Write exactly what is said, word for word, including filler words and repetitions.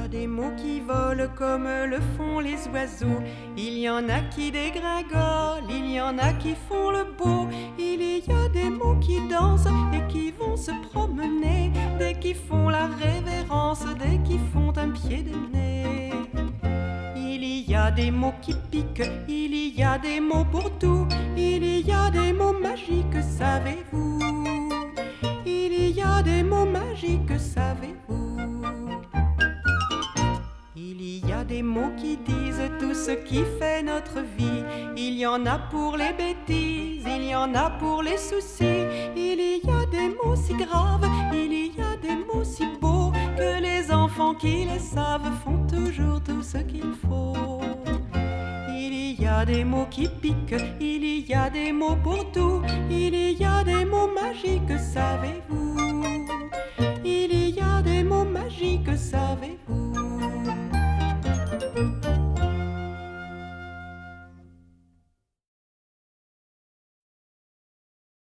des mots qui volent comme le font les oiseaux. Il y en a qui dégringolent, il y en a qui font le beau. Il y a des mots qui dansent et qui vont se promener, des qui font la révérence, des qui font un pied de nez. Il y a des mots qui piquent, il y a des mots pour tout. Il y a des mots magiques, savez-vous? Il y a des mots magiques, savez-vous? Il y a des mots qui disent tout ce qui fait notre vie. Il y en a pour les bêtises, il y en a pour les soucis. Il y a des mots si graves, il y a des mots si beaux, que les enfants qui les savent font toujours tout ce qu'il faut. Il y a des mots qui piquent, il y a des mots pour tout. Il y a des mots magiques, savez-vous?